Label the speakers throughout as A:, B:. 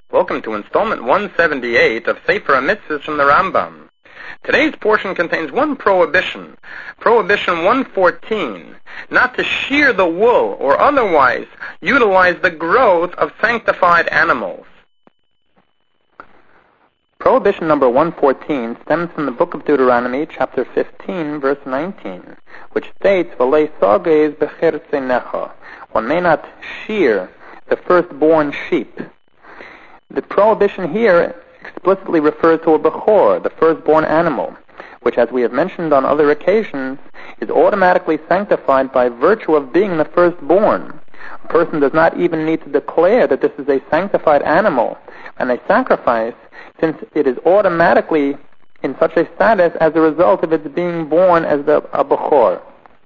A: Welcome to installment 178 of Sefer HaMitzvahs from the Rambam. Today's portion contains one prohibition, Prohibition 114, not to shear the wool or otherwise utilize the growth of sanctified animals. Prohibition number 114 stems from the book of Deuteronomy, chapter 15, verse 19, which states, "V'lei sages b'chertzenecha," one may not shear the firstborn sheep. The prohibition here explicitly refers to a bechor, the firstborn animal, which, as we have mentioned on other occasions, is automatically sanctified by virtue of being the firstborn. A person does not even need to declare that this is a sanctified animal and a sacrifice, since it is automatically in such a status as a result of its being born as a bechor.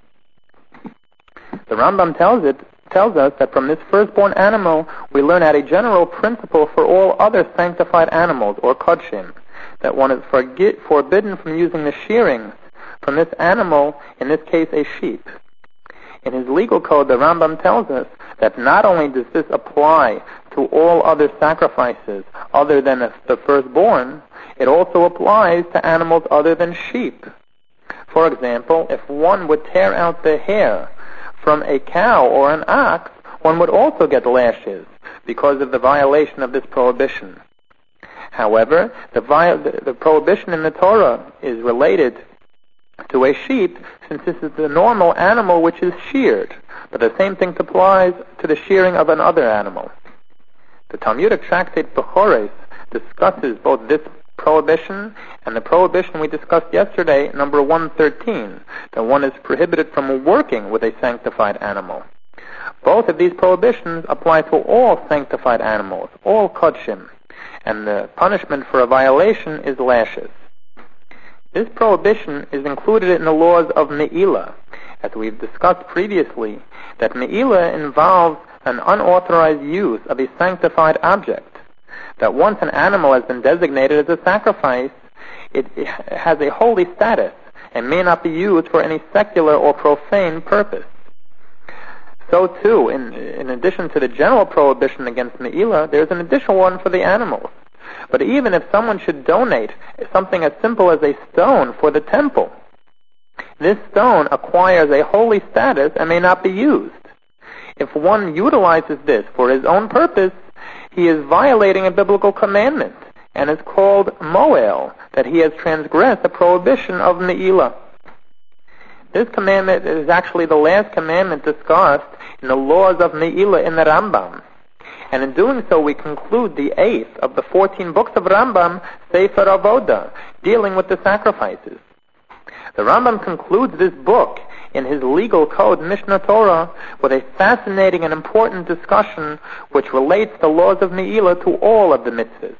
A: The Rambam tells us that from this firstborn animal we learn out a general principle for all other sanctified animals, or kodshim, that one is forbidden from using the shearings from this animal, in this case a sheep. In his legal code, the Rambam tells us that not only does this apply to all other sacrifices other than the firstborn, it also applies to animals other than sheep. For example, if one would tear out the hair from a cow or an ox, one would also get lashes because of the violation of this prohibition. However, the prohibition in the Torah is related to a sheep, since this is the normal animal which is sheared, but the same thing applies to the shearing of another animal. The Talmudic tractate Bechores discusses both this prohibition and the prohibition we discussed yesterday, number 113, that one is prohibited from working with a sanctified animal. Both of these prohibitions apply to all sanctified animals, all kodshim, and the punishment for a violation is lashes. This prohibition is included in the laws of Me'ilah, as we've discussed previously, that Me'ilah involves an unauthorized use of a sanctified object. That once an animal has been designated as a sacrifice, it has a holy status and may not be used for any secular or profane purpose. So too, in addition to the general prohibition against Me'ilah, there's an additional one for the animals. But even if someone should donate something as simple as a stone for the temple, this stone acquires a holy status and may not be used. If one utilizes this for his own purpose, he is violating a biblical commandment and is called moel, that he has transgressed the prohibition of Me'ilah. This commandment is actually the last commandment discussed in the laws of Me'ilah in the Rambam. And in doing so, we conclude the 8th of the 14 books of Rambam, Sefer Avodah, dealing with the sacrifices. The Rambam concludes this book in his legal code, Mishnah Torah, with a fascinating and important discussion which relates the laws of Me'ilah to all of the mitzvahs.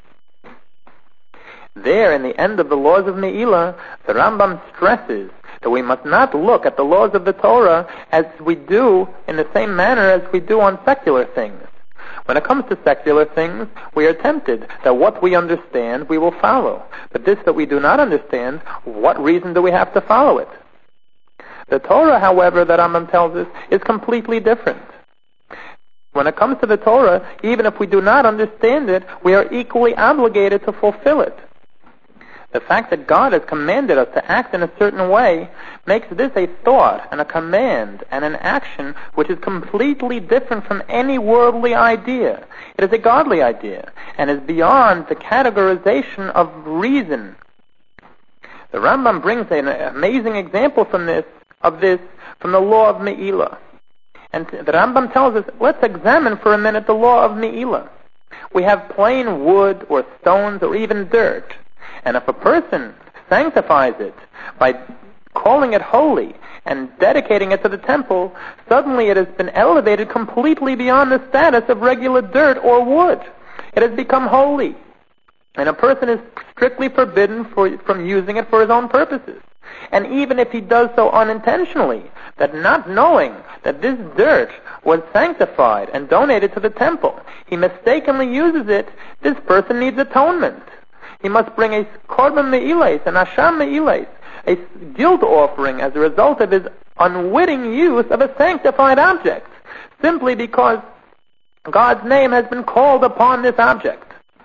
A: There, in the end of the laws of Me'ilah, the Rambam stresses that we must not look at the laws of the Torah as we do in the same manner as we do on secular things. When it comes to secular things, we are tempted that what we understand we will follow. But this that we do not understand, what reason do we have to follow it? The Torah, however, that Rambam tells us, is completely different. When it comes to the Torah, even if we do not understand it, we are equally obligated to fulfill it. The fact that God has commanded us to act in a certain way makes this a thought and a command and an action which is completely different from any worldly idea. It is a godly idea and is beyond the categorization of reason. The Rambam brings an amazing example from this from the law of Me'ilah. And the Rambam tells us, let's examine for a minute the law of Me'ilah. We have plain wood or stones or even dirt. And if a person sanctifies it by calling it holy and dedicating it to the temple, suddenly it has been elevated completely beyond the status of regular dirt or wood. It has become holy. And a person is strictly forbidden from using it for his own purposes. And even if he does so unintentionally, that not knowing that this dirt was sanctified and donated to the temple, he mistakenly uses it, this person needs atonement. He must bring a korban me'iles, an asham me'iles, a guilt offering as a result of his unwitting use of a sanctified object, simply because God's name has been called upon this object.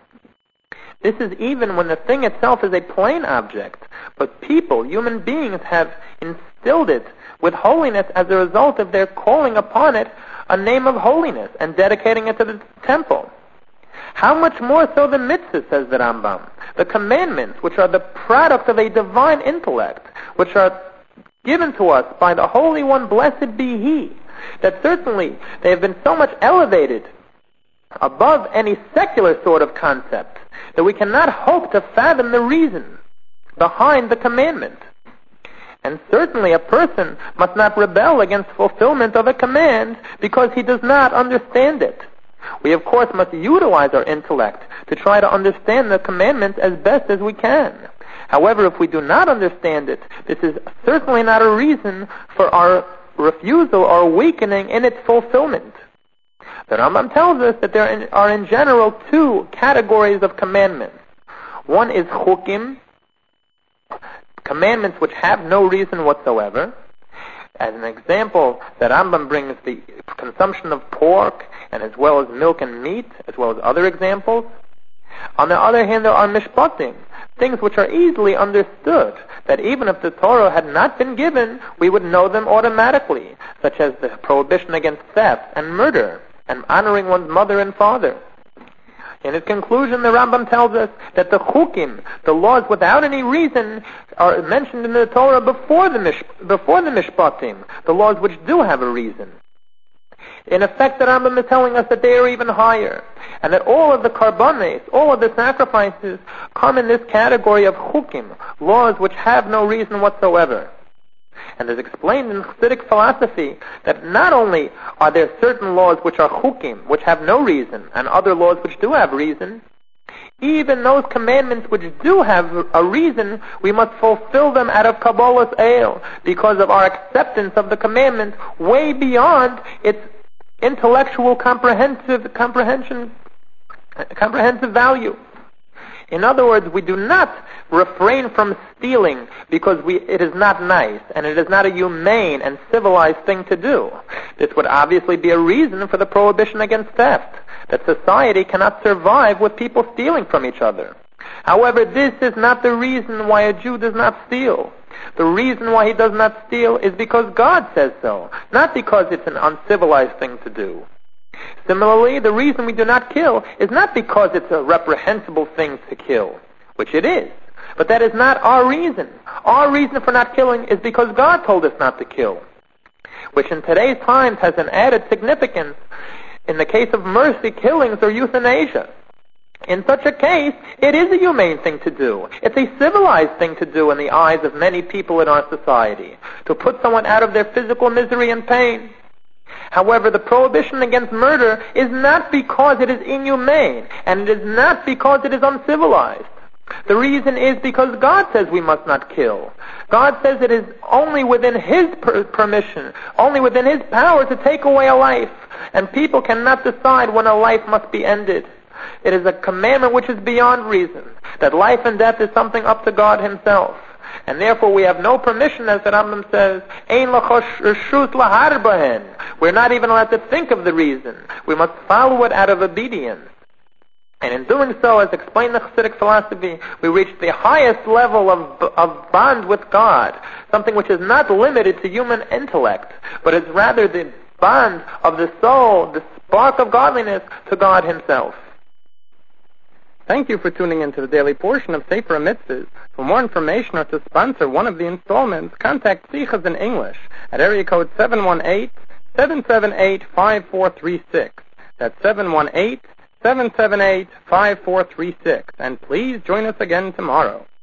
A: This is even when the thing itself is a plain object, but people, human beings, have instilled it with holiness as a result of their calling upon it a name of holiness and dedicating it to the temple. How much more so the mitzvahs, says the Rambam, the commandments, which are the product of a divine intellect, which are given to us by the Holy One, blessed be He, that certainly they have been so much elevated above any secular sort of concept that we cannot hope to fathom the reason behind the commandment. And certainly a person must not rebel against fulfillment of a command because he does not understand it. We, of course, must utilize our intellect to try to understand the commandments as best as we can. However, if we do not understand it, this is certainly not a reason for our refusal or weakening in its fulfillment. The Rambam tells us that there are in general two categories of commandments. One is chukim, commandments which have no reason whatsoever. As an example, the Rambam brings the consumption of pork and as well as milk and meat, as well as other examples. On the other hand, there are mishpatim, things which are easily understood, that even if the Torah had not been given, we would know them automatically, such as the prohibition against theft and murder, and honoring one's mother and father. In its conclusion, the Rambam tells us that the chukim, the laws without any reason, are mentioned in the Torah before the mishpatim, the laws which do have a reason. In effect, the Rambam is telling us that they are even higher, and that all of the karbanes, all of the sacrifices, come in this category of chukim, laws which have no reason whatsoever. And as explained in Chassidic philosophy, that not only are there certain laws which are chukim, which have no reason, and other laws which do have reason, even those commandments which do have a reason, we must fulfill them out of Kabbalah's ale, because of our acceptance of the commandment way beyond its intellectual comprehensive value. In other words, we do not refrain from stealing because it is not nice and it is not a humane and civilized thing to do. This would obviously be a reason for the prohibition against theft, that society cannot survive with people stealing from each other. However, this is not the reason why a Jew does not steal. The reason why he does not steal is because God says so, not because it's an uncivilized thing to do. Similarly, the reason we do not kill is not because it's a reprehensible thing to kill, which it is, but that is not our reason. Our reason for not killing is because God told us not to kill, which in today's times has an added significance in the case of mercy killings or euthanasia. In such a case, it is a humane thing to do. It's a civilized thing to do in the eyes of many people in our society, to put someone out of their physical misery and pain. However, the prohibition against murder is not because it is inhumane, and it is not because it is uncivilized. The reason is because God says we must not kill. God says it is only within His permission, only within His power to take away a life, and people cannot decide when a life must be ended. It is a commandment which is beyond reason, that life and death is something up to God Himself. And therefore we have no permission, as the Rambam says, Ein lachosh reshut lahar bahen. We're not even allowed to think of the reason. We must follow it out of obedience. And in doing so, as explained in the Chassidic philosophy, we reach the highest level of bond with God, something which is not limited to human intellect, but is rather the bond of the soul, the spark of godliness to God Himself. Thank you for tuning into the daily portion of Sefer Mitzvahs. For more information or to sponsor one of the installments, contact Sichas in English at area code 718-778-5436. That's 718-778-5436. And please join us again tomorrow.